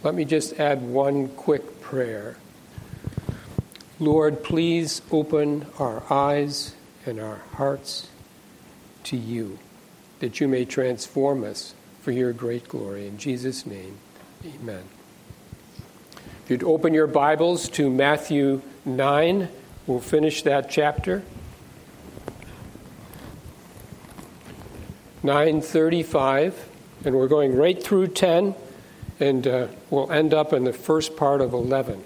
Let me just add one quick prayer. Lord, please open our eyes and our hearts to you, that you may transform us for your great glory. In Jesus' name, amen. If you'd open your Bibles to Matthew 9, we'll finish that chapter. 9:35, and we're going right through 10, and we'll end up in the first part of 11.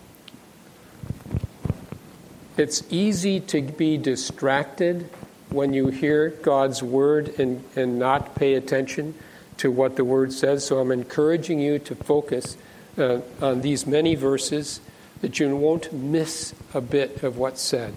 It's easy to be distracted when you hear God's word and not pay attention to what the word says, so I'm encouraging you to focus on these many verses that you won't miss a bit of what's said.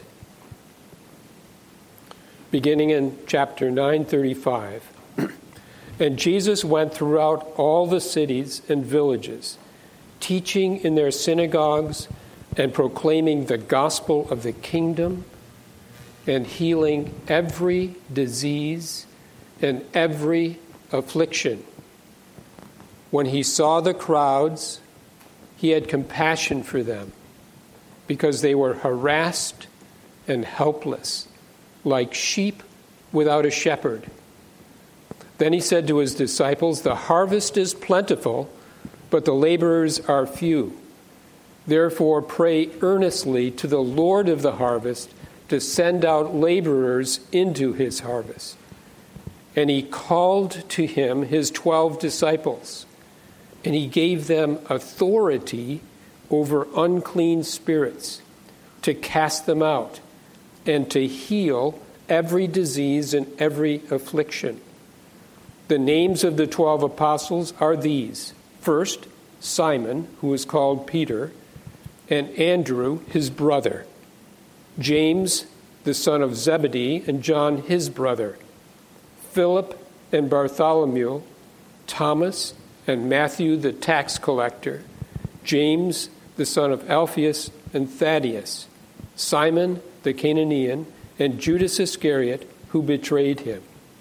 Beginning in chapter 9:35. And Jesus went throughout all the cities and villages, teaching in their synagogues and proclaiming the gospel of the kingdom and healing every disease and every affliction. When he saw the crowds, he had compassion for them because they were harassed and helpless, like sheep without a shepherd. Then he said to his disciples, "The harvest is plentiful, but the laborers are few. Therefore pray earnestly to the Lord of the harvest to send out laborers into his harvest." And he called to him his 12 disciples, and he gave them authority over unclean spirits to cast them out and to heal every disease and every affliction. The names of the 12 apostles are these. First, Simon, who is called Peter, and Andrew, his brother, James, the son of Zebedee, and John, his brother, Philip and Bartholomew, Thomas and Matthew, the tax collector, James, the son of Alphaeus and Thaddeus, Simon the Canaanian, and Judas Iscariot, who betrayed him.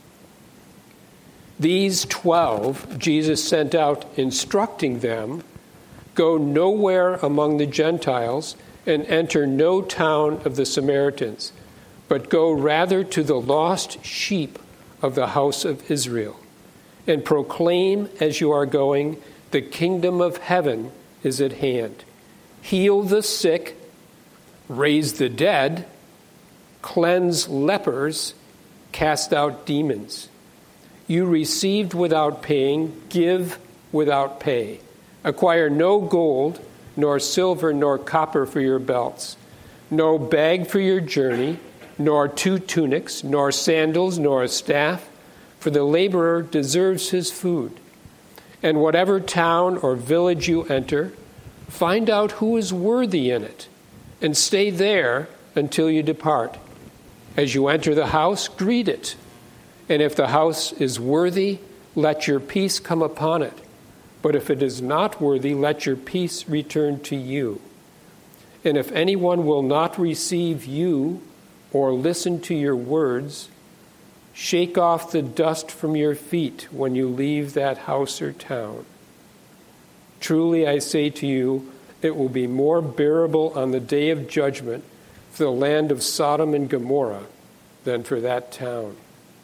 These 12 Jesus sent out, instructing them, "Go nowhere among the Gentiles and enter no town of the Samaritans, but go rather to the lost sheep of the house of Israel, and proclaim as you are going, the kingdom of heaven is at hand. Heal the sick, raise the dead, cleanse lepers, cast out demons. You received without paying, give without pay. Acquire no gold, nor silver, nor copper for your belts, no bag for your journey, nor 2 tunics, nor sandals, nor a staff, for the laborer deserves his food. And whatever town or village you enter, find out who is worthy in it, and stay there until you depart. As you enter the house, greet it. And if the house is worthy, let your peace come upon it. But if it is not worthy, let your peace return to you. And if anyone will not receive you or listen to your words, shake off the dust from your feet when you leave that house or town. Truly I say to you, it will be more bearable on the day of judgment for the land of Sodom and Gomorrah than for that town.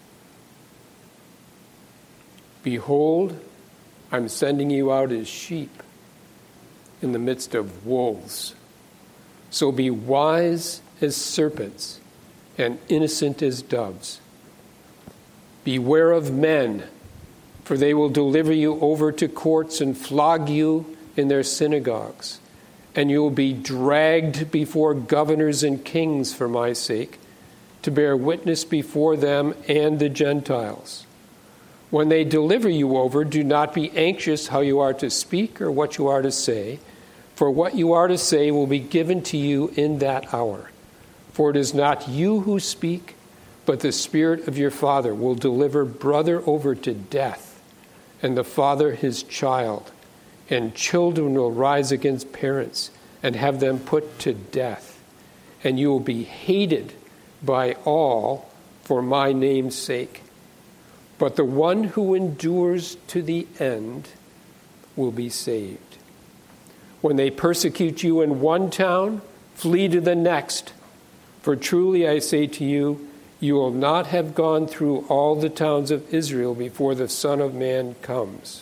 Behold, I'm sending you out as sheep in the midst of wolves. So be wise as serpents and innocent as doves. Beware of men, for they will deliver you over to courts and flog you in their synagogues, and you will be dragged before governors and kings for my sake, to bear witness before them and the Gentiles. When they deliver you over, do not be anxious how you are to speak or what you are to say, for what you are to say will be given to you in that hour. For it is not you who speak, but the Spirit of your Father will deliver brother over to death, and the father his child, and children will rise against parents and have them put to death. And you will be hated by all for my name's sake. But the one who endures to the end will be saved. When they persecute you in one town, flee to the next. For truly I say to you, you will not have gone through all the towns of Israel before the Son of Man comes.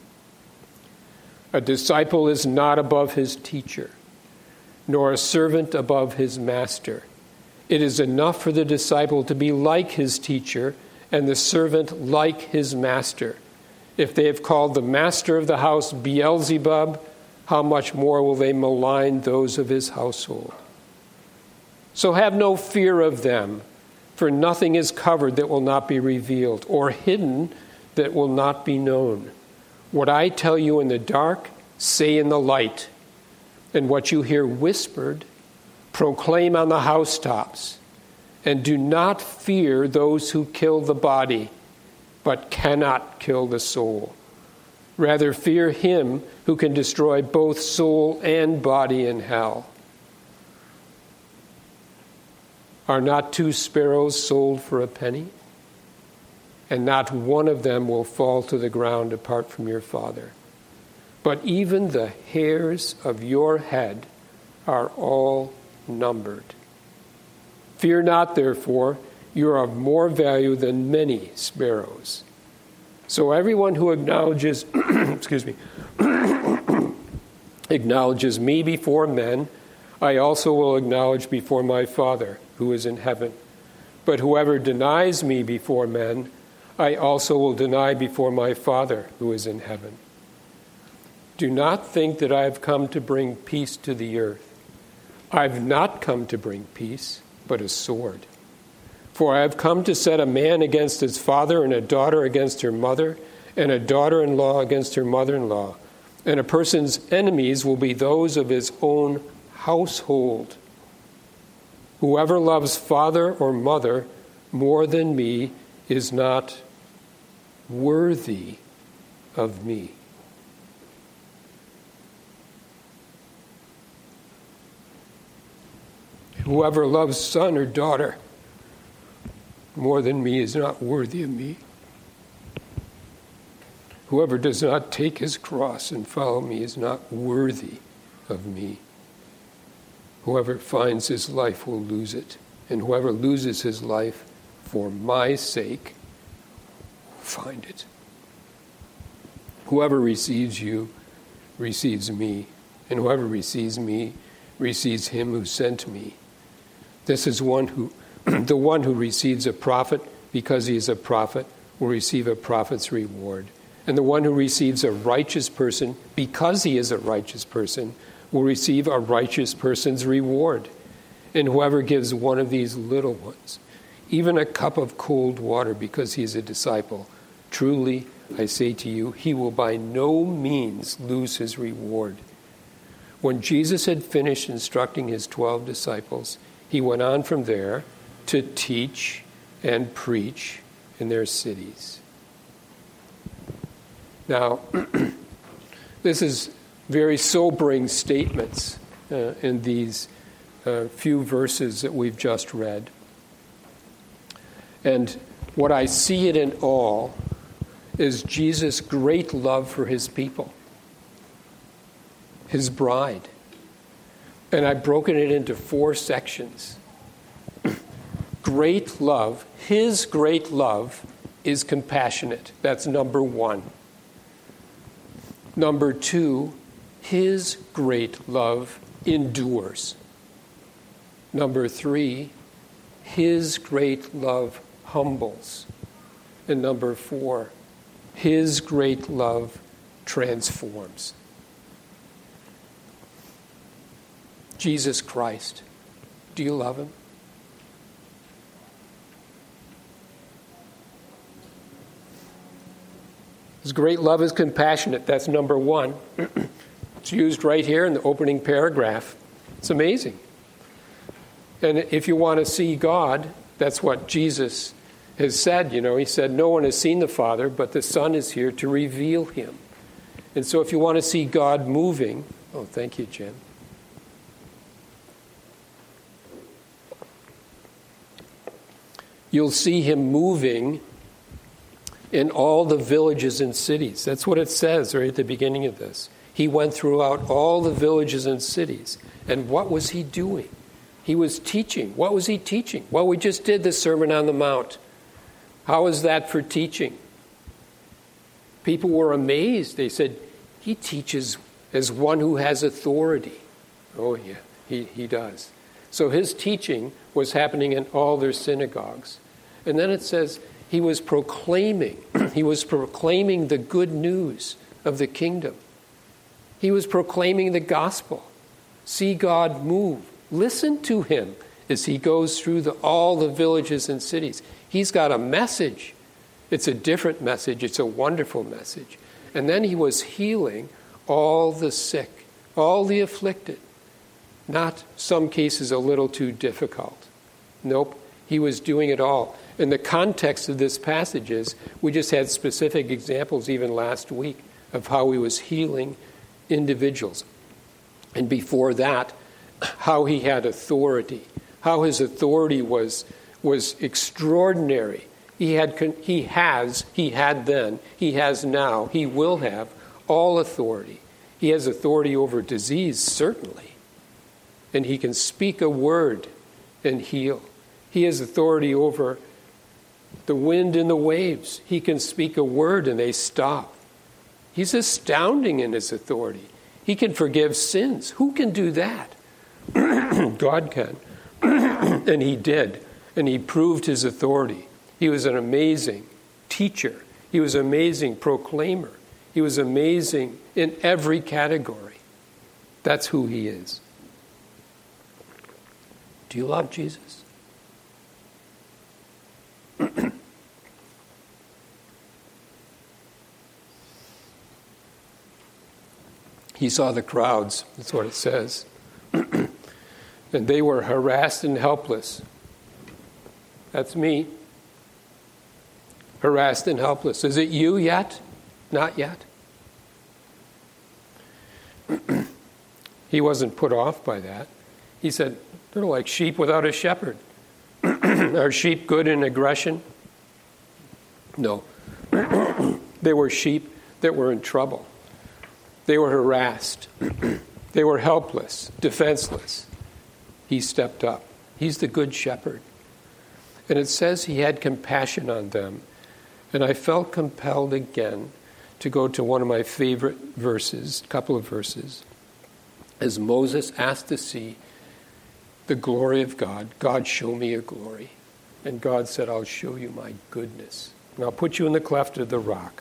A disciple is not above his teacher, nor a servant above his master. It is enough for the disciple to be like his teacher, and the servant like his master. If they have called the master of the house Beelzebub, how much more will they malign those of his household? So have no fear of them, for nothing is covered that will not be revealed, or hidden that will not be known. What I tell you in the dark, say in the light, and what you hear whispered, proclaim on the housetops. And do not fear those who kill the body, but cannot kill the soul. Rather, fear him who can destroy both soul and body in hell. Are not 2 sparrows sold for a penny? And not one of them will fall to the ground apart from your Father. But even the hairs of your head are all numbered. Fear not, therefore, you are of more value than many sparrows. So everyone who acknowledges, acknowledges me before men, I also will acknowledge before my Father who is in heaven. But whoever denies me before men, I also will deny before my Father who is in heaven. Do not think that I have come to bring peace to the earth. I have not come to bring peace, but a sword. For I have come to set a man against his father, and a daughter against her mother, and a daughter-in-law against her mother-in-law. And a person's enemies will be those of his own household. Whoever loves father or mother more than me is not worthy of me. Whoever loves son or daughter more than me is not worthy of me. Whoever does not take his cross and follow me is not worthy of me. Whoever finds his life will lose it, and whoever loses his life for my sake will find it. Whoever receives you receives me, and whoever receives me receives him who sent me. This is the one who receives a prophet because he is a prophet will receive a prophet's reward. And the one who receives a righteous person because he is a righteous person will receive a righteous person's reward. And whoever gives one of these little ones even a cup of cold water because he is a disciple, truly, I say to you, he will by no means lose his reward. When Jesus had finished instructing his 12 disciples, he went on from there to teach and preach in their cities. Now, this is very sobering statements in these few verses that we've just read. And what I see it in all is Jesus' great love for his people, his bride. And I've broken it into 4 sections. Great love, his great love is compassionate. That's number 1. Number 2, his great love endures. Number 3, his great love humbles. And number 4, his great love transforms. Jesus Christ, do you love him? His great love is compassionate. That's number 1. It's used right here in the opening paragraph. It's amazing. And if you want to see God, that's what Jesus has said. You know, he said, no one has seen the Father, but the Son is here to reveal him. And so if you want to see God moving, oh, thank you, Jen. You'll see him moving in all the villages and cities. That's what it says right at the beginning of this. He went throughout all the villages and cities. And what was he doing? He was teaching. What was he teaching? Well, we just did the Sermon on the Mount. How is that for teaching? People were amazed. They said, he teaches as one who has authority. Oh, yeah, he does. So his teaching was happening in all their synagogues. And then it says he was proclaiming. He was proclaiming the good news of the kingdom. He was proclaiming the gospel. See God move. Listen to him as he goes through all the villages and cities. He's got a message. It's a different message. It's a wonderful message. And then he was healing all the sick, all the afflicted. Not some cases a little too difficult. Nope, he was doing it all. And the context of this passage is, we just had specific examples even last week of how he was healing individuals. And before that, how he had authority, how his authority was extraordinary. He had then, he has now, he will have all authority. He has authority over disease, certainly. And he can speak a word and heal. He has authority over the wind and the waves. He can speak a word and they stop. He's astounding in his authority. He can forgive sins. Who can do that? God can. And he did. And he proved his authority. He was an amazing teacher. He was an amazing proclaimer. He was amazing in every category. That's who he is. Do you love Jesus? He saw the crowds, that's what it says. And they were harassed and helpless. That's me. Harassed and helpless. Is it you yet? Not yet. He wasn't put off by that. He said, they're like sheep without a shepherd. Are sheep good in aggression? No. They were sheep that were in trouble. They were harassed. They were helpless, defenseless. He stepped up. He's the good shepherd. And it says he had compassion on them. And I felt compelled again to go to one of my favorite verses, a couple of verses. As Moses asked to see the glory of God, God, show me your glory. And God said, I'll show you my goodness. And I'll put you in the cleft of the rock.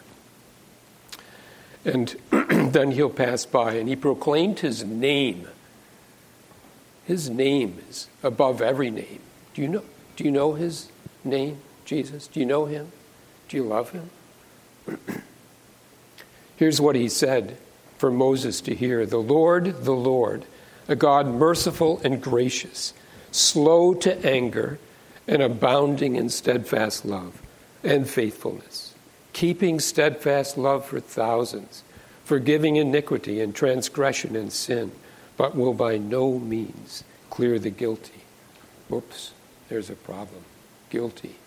And then he'll pass by. And he proclaimed his name. His name is above every name. Do you know his name, Jesus? Do you know him? Do you love him? Here's what he said for Moses to hear. The Lord, a God merciful and gracious, slow to anger and abounding in steadfast love and faithfulness, keeping steadfast love for thousands, forgiving iniquity and transgression and sin, but will by no means clear the guilty. Oops, there's a problem. Guilty.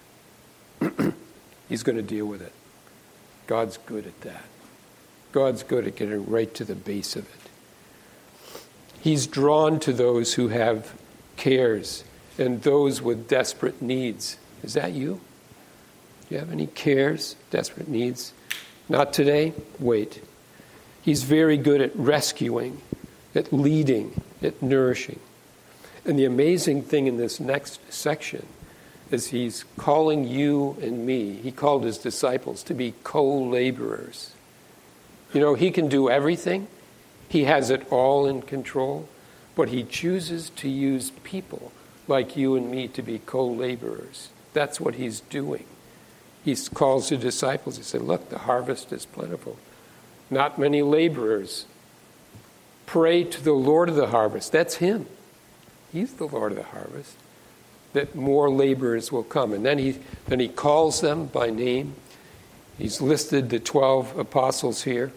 He's going to deal with it. God's good at that. God's good at getting right to the base of it. He's drawn to those who have cares and those with desperate needs. Is that you? Do you have any cares, desperate needs? Not today? Wait. He's very good at rescuing, at leading, at nourishing. And the amazing thing in this next section is he's calling you and me, he called his disciples to be co-laborers. You know, he can do everything. He has it all in control. But he chooses to use people like you and me to be co-laborers. That's what he's doing. He calls the disciples. He said, look, the harvest is plentiful. Not many laborers. Pray to the Lord of the harvest. That's him. He's the Lord of the harvest. That more laborers will come. And then he calls them by name. He's listed the 12 apostles here.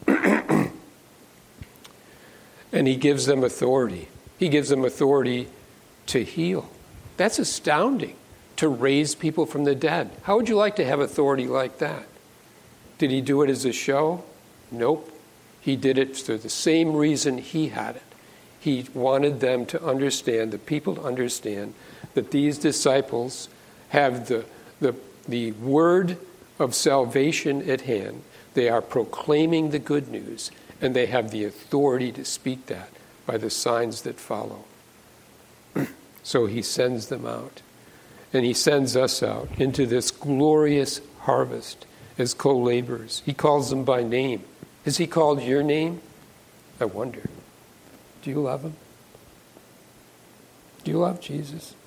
And he gives them authority. He gives them authority to heal. That's astounding. to raise people from the dead. How would you like to have authority like that? Did he do it as a show? Nope. He did it for the same reason he had it. He wanted them to understand, the people to understand, that these disciples have the word of salvation at hand. They are proclaiming the good news, and they have the authority to speak that by the signs that follow. So he sends them out. And he sends us out into this glorious harvest as co-laborers. He calls them by name. Has he called your name? I wonder. Do you love him? Do you love Jesus?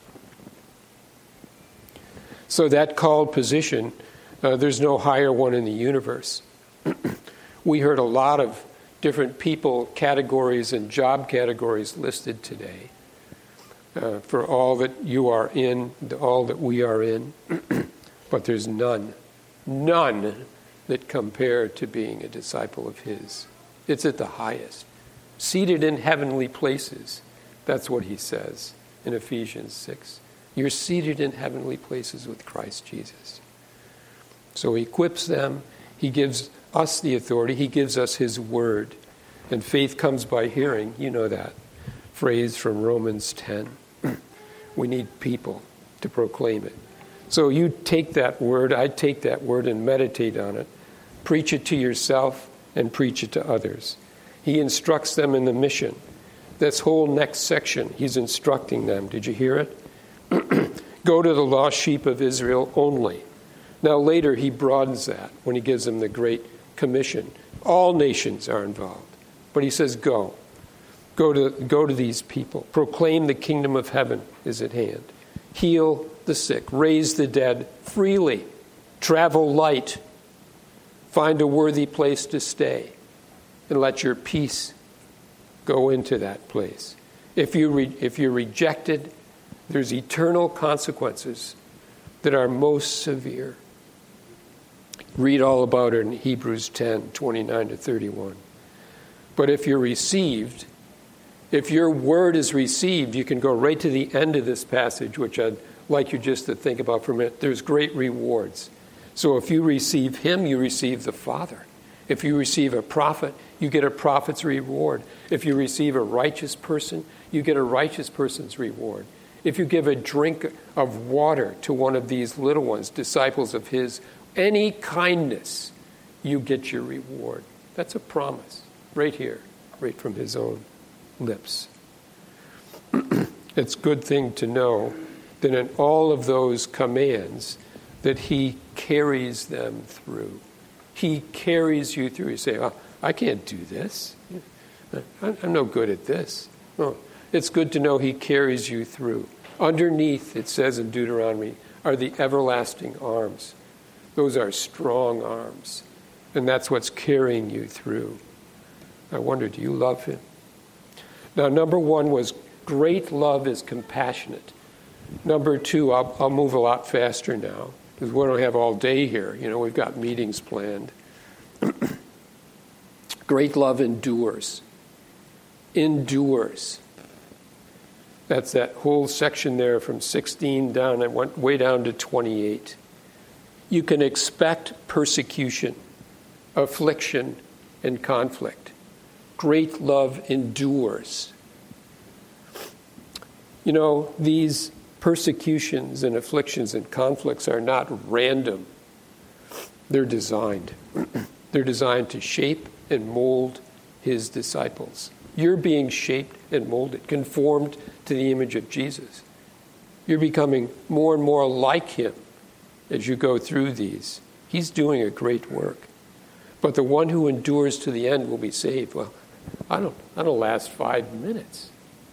So that called position, there's no higher one in the universe. We heard a lot of different people, categories, and job categories listed today. For all that you are in, all that we are in. But there's none that compare to being a disciple of his. It's at the highest. Seated in heavenly places. That's what he says in Ephesians 6. You're seated in heavenly places with Christ Jesus. So he equips them. He gives us the authority. He gives us his word. And faith comes by hearing. You know that phrase from Romans 10. We need people to proclaim it. So you take that word, I take that word and meditate on it. Preach it to yourself and preach it to others. He instructs them in the mission. This whole next section, he's instructing them. Did you hear it? Go to the lost sheep of Israel only. Now later he broadens that when he gives them the Great Commission. All nations are involved. But he says go. Go to these people. Proclaim the kingdom of heaven is at hand. Heal the sick. Raise the dead freely. Travel light. Find a worthy place to stay. And let your peace go into that place. If you're rejected, there's eternal consequences that are most severe. Read all about it in Hebrews 10, 29 to 31. But if you're received, if your word is received, you can go right to the end of this passage, which I'd like you just to think about for a minute. There's great rewards. So if you receive him, you receive the Father. If you receive a prophet, you get a prophet's reward. If you receive a righteous person, you get a righteous person's reward. If you give a drink of water to one of these little ones, disciples of his, any kindness, you get your reward. That's a promise right here, right from his own lips. It's a good thing to know that in all of those commands that he carries them through. He carries you through. You say, oh, I can't do this. I'm no good at this. Oh, it's good to know he carries you through. Underneath, it says in Deuteronomy, are the everlasting arms. Those are strong arms. And that's what's carrying you through. I wonder, do you love him? Now, number one was great love is compassionate. Number two, I'll move a lot faster now because we don't have all day here. You know, we've got meetings planned. Great love endures. Endures. That's that whole section there from 16 down. It went way down to 28. You can expect persecution, affliction, and conflict. Great love endures. You know, these persecutions and afflictions and conflicts are not random. They're designed. They're designed to shape and mold his disciples. You're being shaped and molded, conformed to the image of Jesus. You're becoming more and more like him as you go through these. He's doing a great work. But the one who endures to the end will be saved. Well, I don't last 5 minutes.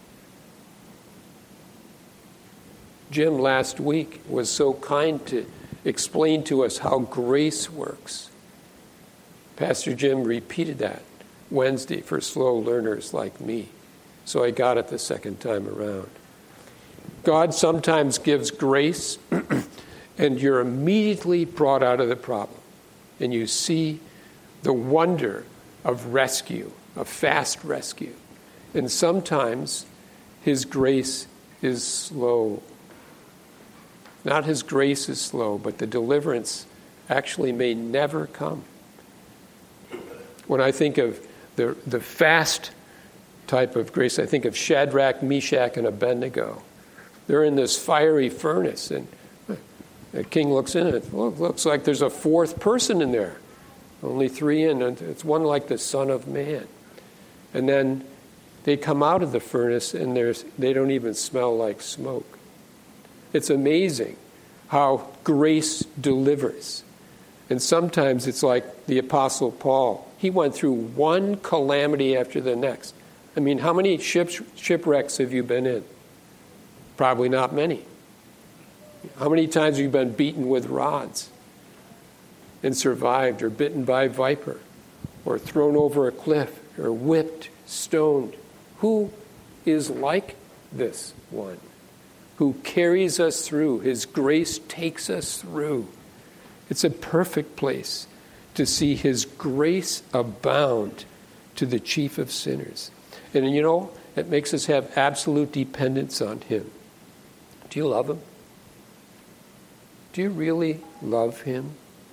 Jim last week was so kind to explain to us how grace works. Pastor Jim repeated that Wednesday for slow learners like me. So I got it the second time around. God sometimes gives grace and you're immediately brought out of the problem. And you see the wonder of rescue, of fast rescue. And sometimes his grace is slow. Not his grace is slow, but the deliverance actually may never come. When I think of the fast type of grace, I think of Shadrach, Meshach, and Abednego. They're in this fiery furnace, and the king looks in and it looks like there's a fourth person in there. Only three in, and it's one like the Son of Man. And then they come out of the furnace, and they don't even smell like smoke. It's amazing how grace delivers. And sometimes it's like the Apostle Paul. He went through one calamity after the next. I mean, how many shipwrecks have you been in? Probably not many. How many times have you been beaten with rods and survived, or bitten by a viper, or thrown over a cliff, or whipped, stoned? Who is like this one who carries us through? His grace takes us through. It's a perfect place to see his grace abound to the chief of sinners. And you know, it makes us have absolute dependence on him. Do you love him? Do you really love him?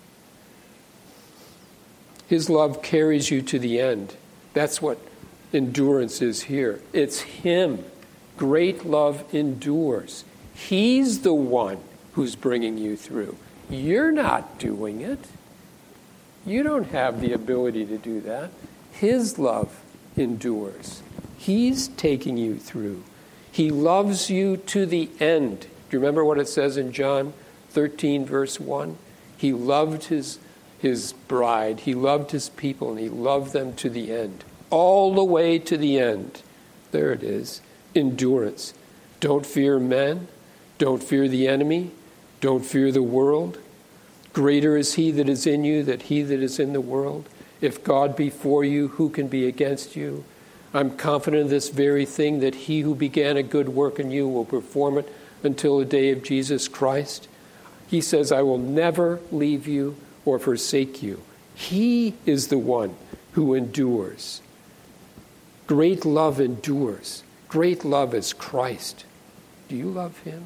His love carries you to the end. That's what endurance is here. It's him. Great love endures. He's the one who's bringing you through. You're not doing it. You don't have the ability to do that. His love endures. He's taking you through. He loves you to the end. Do you remember what it says in John 13, verse 1? He loved his bride. He loved his people, and he loved them to the end. All the way to the end. There it is. Endurance. Don't fear men. Don't fear the enemy. Don't fear the world. Greater is he that is in you than he that is in the world. If God be for you, who can be against you? I'm confident of this very thing, that he who began a good work in you will perform it until the day of Jesus Christ. He says, I will never leave you or forsake you. He is the one who endures. Great love endures. Great love is Christ. Do you love him?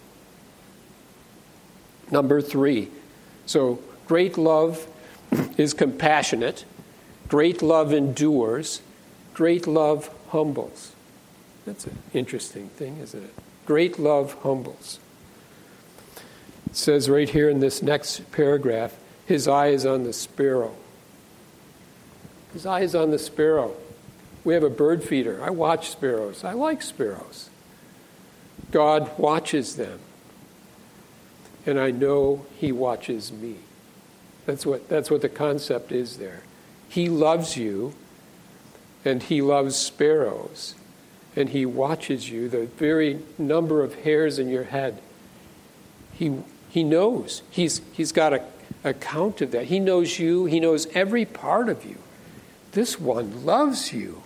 Number 3. So, great love is compassionate. Great love endures. Great love humbles. That's an interesting thing, isn't it? Great love humbles. It says right here in this next paragraph, his eye is on the sparrow. His eye is on the sparrow. We have a bird feeder. I watch sparrows. I like sparrows. God watches them. And I know he watches me. That's what the concept is there. He loves you, and he loves sparrows, and he watches you. The very number of hairs in your head, he knows. He's got a count of that. He knows you. He knows every part of you. This one loves you.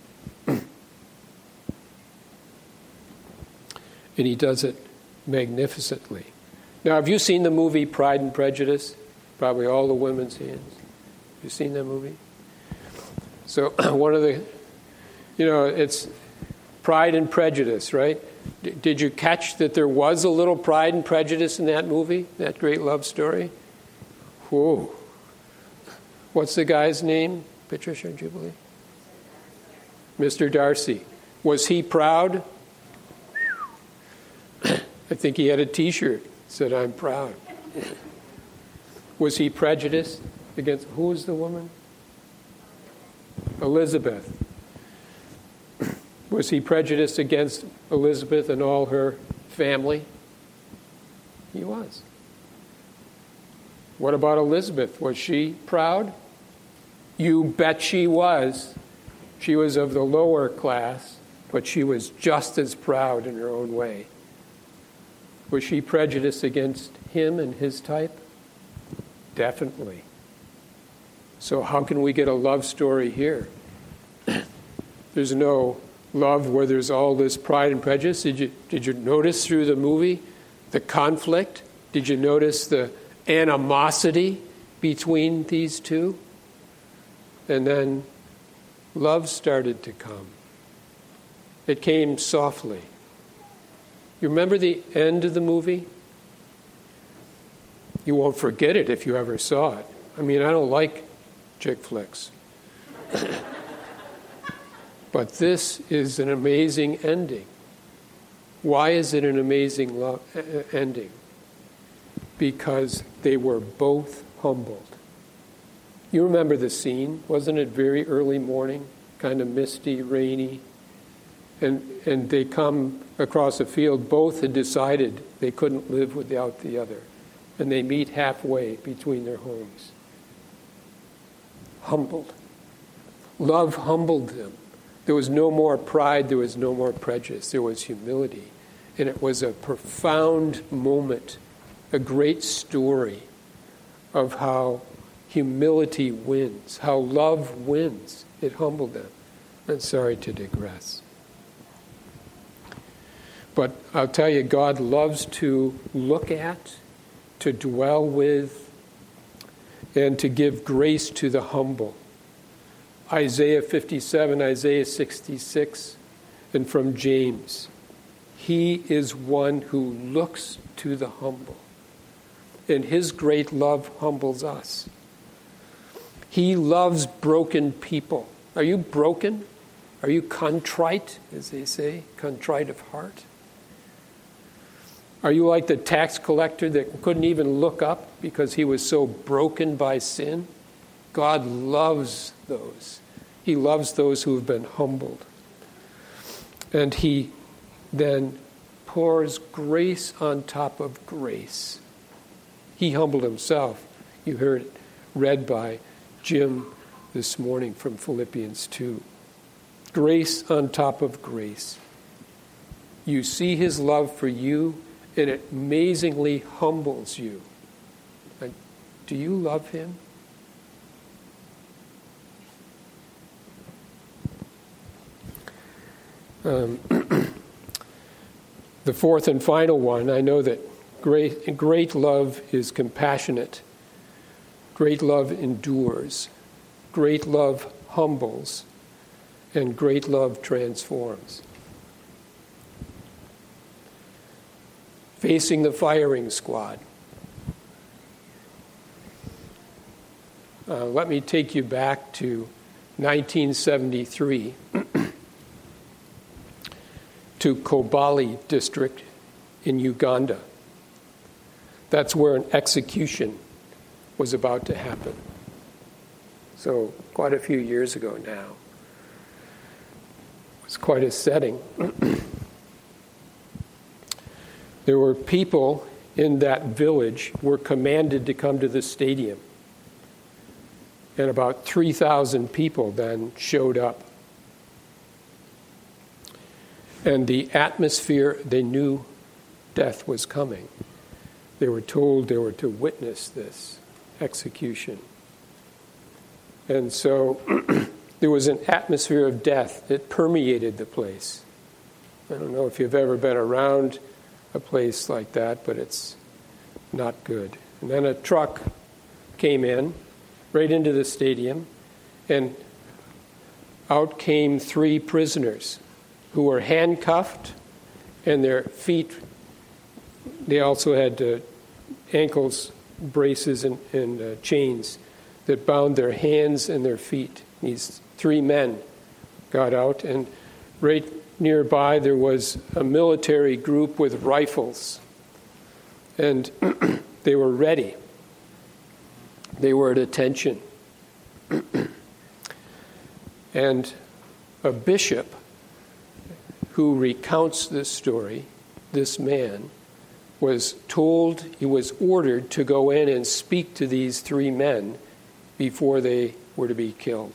And he does it magnificently. Now, have you seen the movie Pride and Prejudice? Probably all the women's hands. Have you seen that movie? So one of the, it's Pride and Prejudice, right? Did you catch that there was a little Pride and Prejudice in that movie, that great love story? Whoa. What's the guy's name, Patricia and Jubilee? Mr. Darcy. Was he proud? I think he had a T-shirt that said, I'm proud. Was he prejudiced against, who was the woman? Elizabeth. Was he prejudiced against Elizabeth and all her family? He was. What about Elizabeth? Was she proud? You bet she was. She was of the lower class, but she was just as proud in her own way. Was she prejudiced against him and his type? Definitely. So how can we get a love story here? There's no love where there's all this pride and prejudice. Did you notice through the movie the conflict? Did you notice the animosity between these two? And then love started to come. It came softly. You remember the end of the movie? You won't forget it if you ever saw it. I mean, I don't like chick flicks. But this is an amazing ending. Why is it an amazing ending? Because they were both humbled. You remember the scene? Wasn't it very early morning? Kind of misty, rainy. And they come across a field. Both had decided they couldn't live without the other. And they meet halfway between their homes. Humbled. Love humbled them. There was no more pride. There was no more prejudice. There was humility. And it was a profound moment, a great story of how humility wins, how love wins. It humbled them. I'm sorry to digress. But I'll tell you, God loves to look at, to dwell with, and to give grace to the humble. Isaiah 57, Isaiah 66, and from James. He is one who looks to the humble. And his great love humbles us. He loves broken people. Are you broken? Are you contrite, as they say? Contrite of heart? Are you like the tax collector that couldn't even look up because he was so broken by sin? God loves those. He loves those who have been humbled. And he then pours grace on top of grace. He humbled himself. You heard it read by Jim this morning from Philippians 2. Grace on top of grace. You see his love for you, and it amazingly humbles you. Do you love him? The fourth and final one, I know that great love is compassionate. Great love endures. Great love humbles. And great love transforms. Facing the firing squad. Let me take you back to 1973 to Kobali district in Uganda. That's where an execution was about to happen. So quite a few years ago now. It was quite a setting. There were people in that village were commanded to come to the stadium. And about 3,000 people then showed up. And the atmosphere, they knew death was coming. They were told they were to witness this execution. And so there was an atmosphere of death that permeated the place. I don't know if you've ever been around a place like that, but it's not good. And then a truck came in, right into the stadium, and out came 3 prisoners who were handcuffed, and their feet, they also had ankles braces and chains that bound their hands and their feet. These 3 men got out, and right nearby there was a military group with rifles, and they were ready. They were at attention. And a bishop who recounts this story, this man, was told, he was ordered to go in and speak to these 3 men before they were to be killed.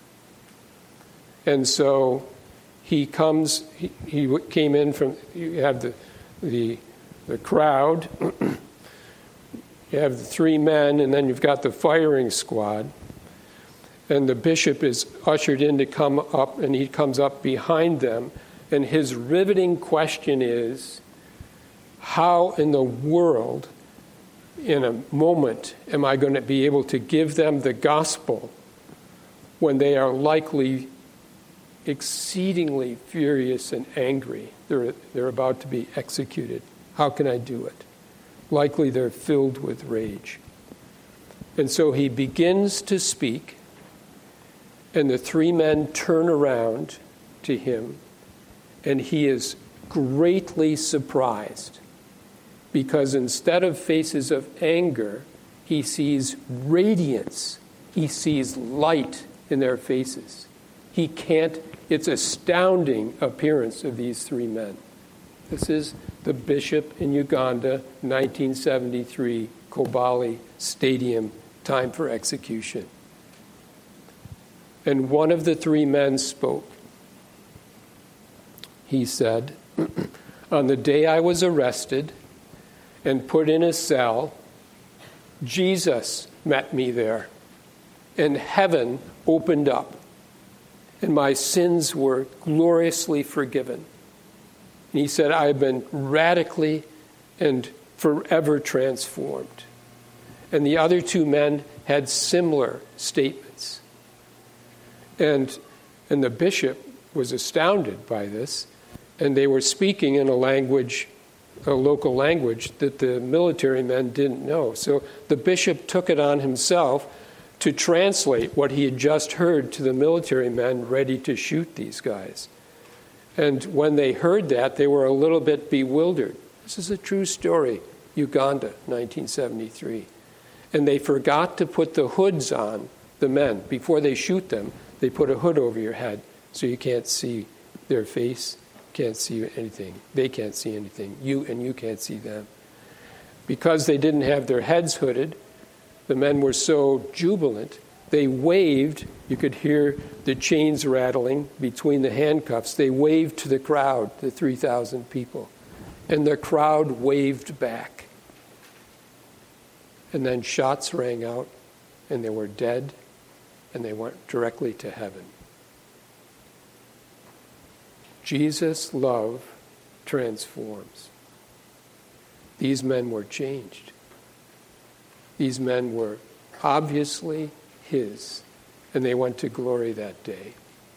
And so he comes, he came in from, you have the crowd, you have the 3 men, and then you've got the firing squad. And the bishop is ushered in to come up, and he comes up behind them. And his riveting question is, how in the world, in a moment, am I going to be able to give them the gospel when they are likely exceedingly furious and angry? They're about to be executed. How can I do it? Likely they're filled with rage. And so he begins to speak, and the three men turn around to him, and he is greatly surprised, because instead of faces of anger, he sees radiance. He sees light in their faces. It's astounding appearance of these three men. This is the bishop in Uganda, 1973, Kobali Stadium, time for execution. And one of the three men spoke. He said, "On the day I was arrested and put in a cell, Jesus met me there, and heaven opened up, and my sins were gloriously forgiven." And he said, "I have been radically and forever transformed." And the other two men had similar statements. And the bishop was astounded by this, and they were speaking in a local language that the military men didn't know. So the bishop took it on himself to translate what he had just heard to the military men ready to shoot these guys. And when they heard that, they were a little bit bewildered. This is a true story, Uganda, 1973. And they forgot to put the hoods on the men. Before they shoot them, they put a hood over your head so you can't see their face, can't see anything. They can't see anything. You can't see them. Because they didn't have their heads hooded, the men were so jubilant, they waved. You could hear the chains rattling between the handcuffs. They waved to the crowd, the 3,000 people. And the crowd waved back. And then shots rang out, and they were dead, and they went directly to heaven. Jesus' love transforms. These men were changed. These men were obviously his, and they went to glory that day.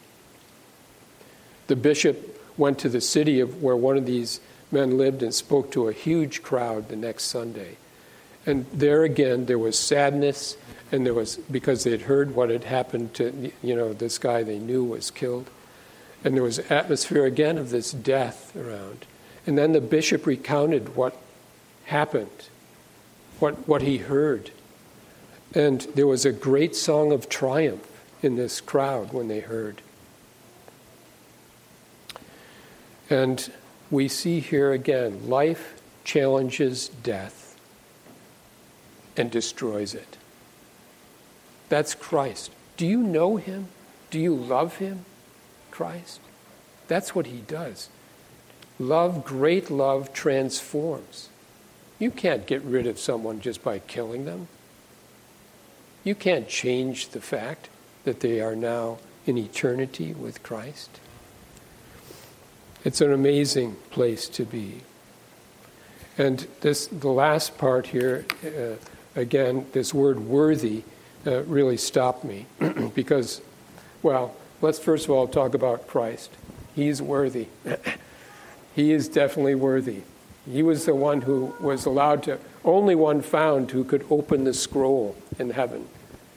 The bishop went to the city where one of these men lived and spoke to a huge crowd the next Sunday. And there again, there was sadness, and there was, because they'd heard what had happened to, this guy they knew was killed. And there was atmosphere again of this death around. And then the bishop recounted what happened, what he heard. And there was a great song of triumph in this crowd when they heard. And we see here again, life challenges death and destroys it. That's Christ. Do you know him? Do you love him? Christ? That's what he does. Love, great love, transforms. You can't get rid of someone just by killing them. You can't change the fact that they are now in eternity with Christ. It's an amazing place to be. And the last part here, again, this word worthy really stopped me because, let's first of all talk about Christ. He's worthy. He is definitely worthy. He was the one who was allowed to, only one found who could open the scroll in heaven.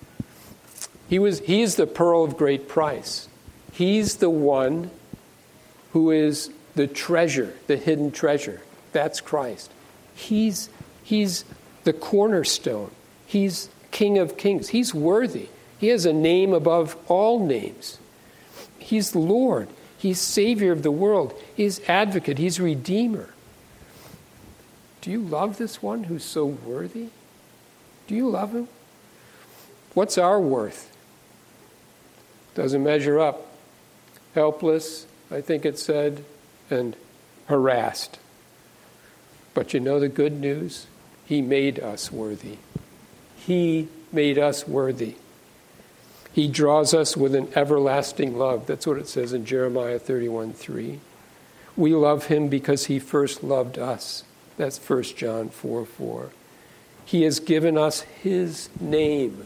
He's the pearl of great price. He's the one who is the treasure, the hidden treasure. That's Christ. He's the cornerstone. He's King of Kings. He's worthy. He has a name above all names. He's Lord. He's Savior of the world. He's Advocate. He's Redeemer. Do you love this one who's so worthy? Do you love him? What's our worth? Doesn't measure up. Helpless, I think it said, and harassed. But you know the good news? He made us worthy. He made us worthy. He draws us with an everlasting love. That's what it says in Jeremiah 31:3. We love him because he first loved us. That's 1 John 4:4. He has given us his name.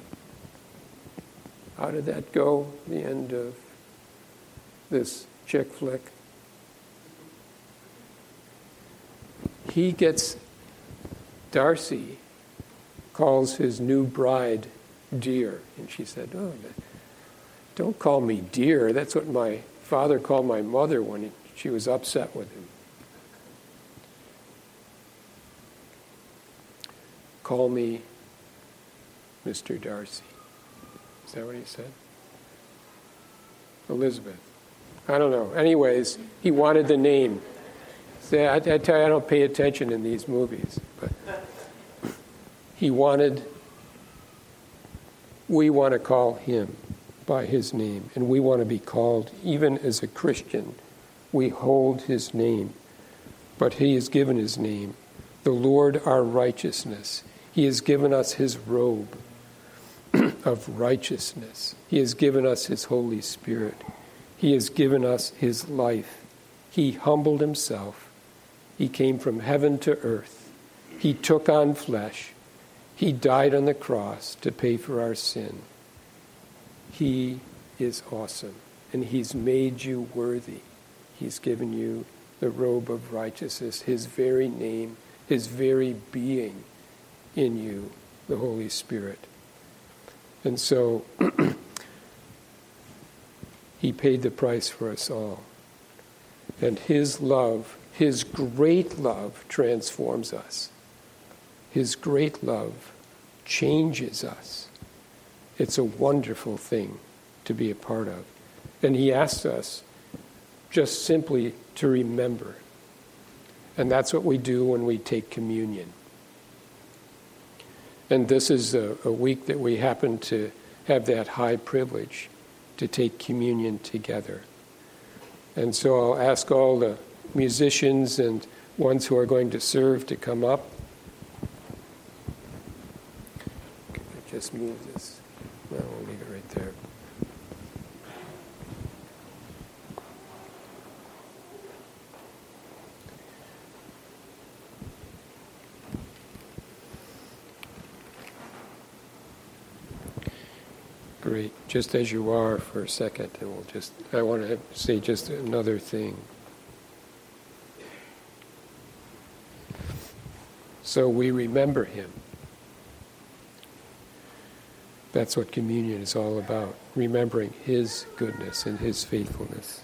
How did that go? The end of this chick flick. Darcy calls his new bride dear. And she said, "Oh, don't call me dear. That's what my father called my mother when she was upset with him. Call me Mr. Darcy." Is that what he said? Elizabeth. I don't know. Anyways, he wanted the name. See, I tell you, I don't pay attention in these movies. But we want to call him by his name. And we want to be called, even as a Christian, we hold his name. But he has given his name, the Lord our righteousness. He has given us his robe of righteousness. He has given us his Holy Spirit. He has given us his life. He humbled himself. He came from heaven to earth. He took on flesh. He died on the cross to pay for our sin. He is awesome, and he's made you worthy. He's given you the robe of righteousness, his very name, his very being in you, the Holy Spirit. And so he paid the price for us all. And his love, his great love, transforms us. His great love changes us. It's a wonderful thing to be a part of. And he asks us just simply to remember. And that's what we do when we take communion. And this is a week that we happen to have that high privilege to take communion together. And so I'll ask all the musicians and ones who are going to serve to come up. Just move this. No, we'll leave it right there. Great. Just as you are for a second, and I want to say just another thing. So we remember him. That's what communion is all about, remembering his goodness and his faithfulness.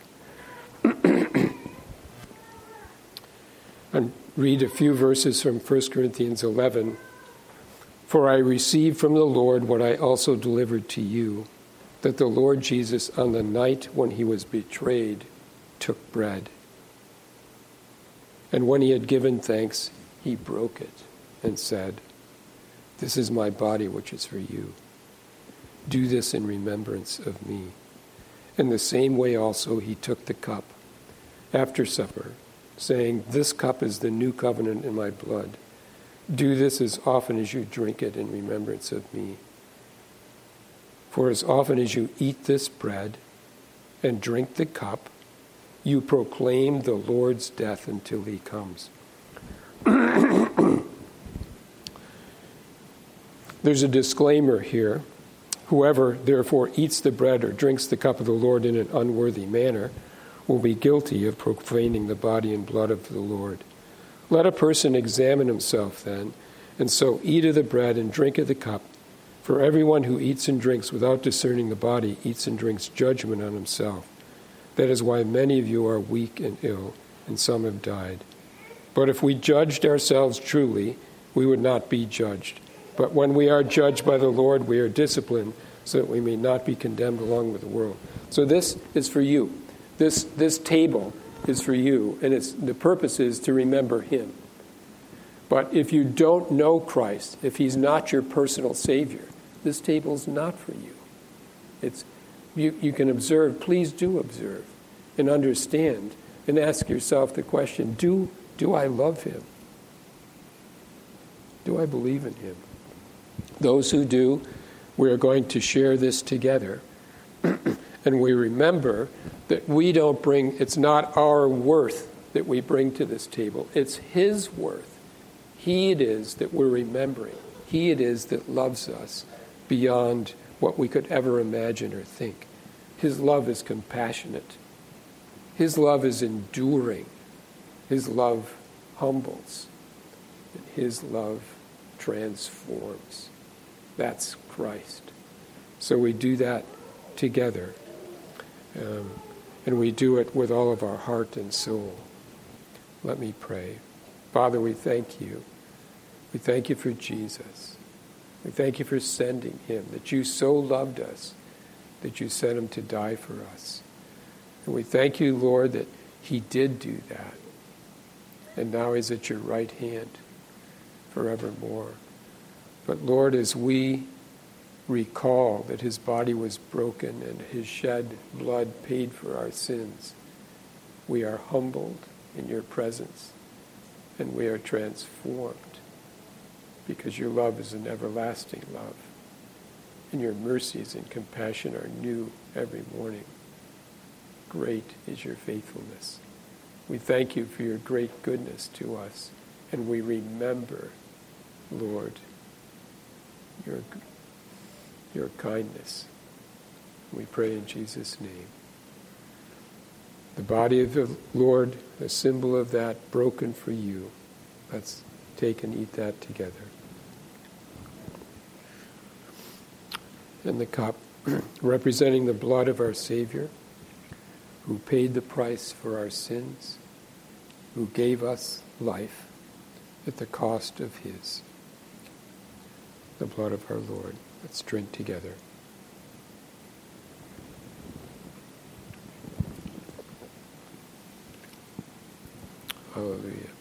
And read a few verses from 1 Corinthians 11. "For I received from the Lord what I also delivered to you, that the Lord Jesus, on the night when he was betrayed, took bread. And when he had given thanks, he broke it and said, 'This is my body, which is for you. Do this in remembrance of me.' In the same way also he took the cup after supper, saying, 'This cup is the new covenant in my blood. Do this as often as you drink it in remembrance of me. For as often as you eat this bread and drink the cup, you proclaim the Lord's death until he comes.'" There's a disclaimer here. "Whoever, therefore, eats the bread or drinks the cup of the Lord in an unworthy manner will be guilty of profaning the body and blood of the Lord. Let a person examine himself then, and so eat of the bread and drink of the cup. For everyone who eats and drinks without discerning the body eats and drinks judgment on himself. That is why many of you are weak and ill, and some have died. But if we judged ourselves truly, we would not be judged. But when we are judged by the Lord, we are disciplined, so that we may not be condemned along with the world." So this is for you. This table is for you, and the purpose is to remember him. But if you don't know Christ, if he's not your personal Savior, this table's not for you. You can observe, please do observe, and understand, and ask yourself the question, do I love him? Do I believe in him? Those who do, we are going to share this together. And we remember that we don't bring, it's not our worth that we bring to this table. It's his worth. He it is that we're remembering. He it is that loves us beyond what we could ever imagine or think. His love is compassionate. His love is enduring. His love humbles. His love transforms. That's Christ. So we do that together. And we do it with all of our heart and soul. Let me pray. Father, we thank you. We thank you for Jesus. We thank you for sending him, that you so loved us, that you sent him to die for us. And we thank you, Lord, that he did do that. And now he's at your right hand forevermore. But Lord, as we recall that his body was broken and his shed blood paid for our sins, we are humbled in your presence and we are transformed because your love is an everlasting love and your mercies and compassion are new every morning. Great is your faithfulness. We thank you for your great goodness to us, and we remember, Lord, your kindness. We pray in Jesus' name. The body of the Lord, a symbol of that, broken for you. Let's take and eat that together. And the cup, representing the blood of our Savior, who paid the price for our sins, who gave us life at the cost of his. The blood of our Lord. Let's drink together. Hallelujah.